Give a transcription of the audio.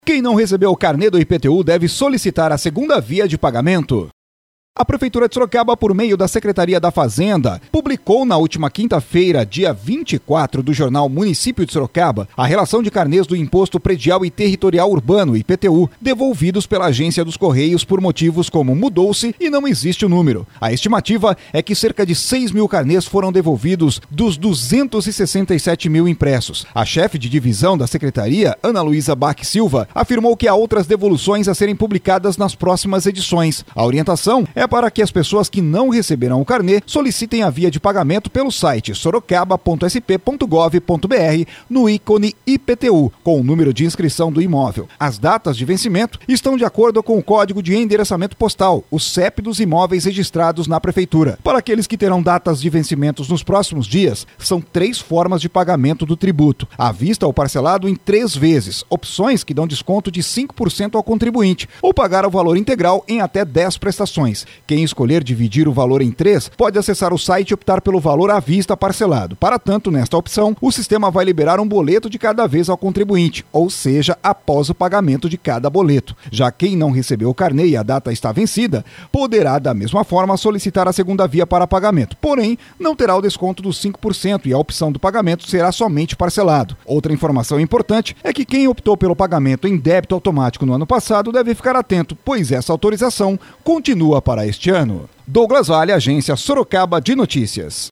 Quem não recebeu o carnê do IPTU deve solicitar a segunda via de pagamento. A Prefeitura de Sorocaba, por meio da Secretaria da Fazenda, publicou na última quinta-feira, dia 24, do jornal Município de Sorocaba, a relação de carnês do Imposto Predial e Territorial Urbano, IPTU, devolvidos pela Agência dos Correios por motivos como mudou-se e não existe o número. A estimativa é que cerca de 6 mil carnês foram devolvidos dos 267 mil impressos. A chefe de divisão da Secretaria, Ana Luísa Bach Silva, afirmou que há outras devoluções a serem publicadas nas próximas edições. A orientação é para que as pessoas que não receberam o carnê solicitem a via de pagamento pelo site sorocaba.sp.gov.br no ícone IPTU, com o número de inscrição do imóvel. As datas de vencimento estão de acordo com o Código de Endereçamento Postal, o CEP dos imóveis registrados na Prefeitura. Para aqueles que terão datas de vencimentos nos próximos dias, são 3 formas de pagamento do tributo: à vista ou parcelado em 3 vezes, opções que dão desconto de 5% ao contribuinte, ou pagar o valor integral em até 10 prestações. Quem escolher dividir o valor em 3 pode acessar o site e optar pelo valor à vista parcelado. Para tanto, nesta opção, o sistema vai liberar um boleto de cada vez ao contribuinte, ou seja, após o pagamento de cada boleto. Já quem não recebeu o carnê e a data está vencida, poderá da mesma forma solicitar a segunda via para pagamento, porém, não terá o desconto dos 5% e a opção do pagamento será somente parcelado. Outra informação importante é que quem optou pelo pagamento em débito automático no ano passado deve ficar atento, pois essa autorização continua para este ano. Douglas Vale, Agência Sorocaba de Notícias.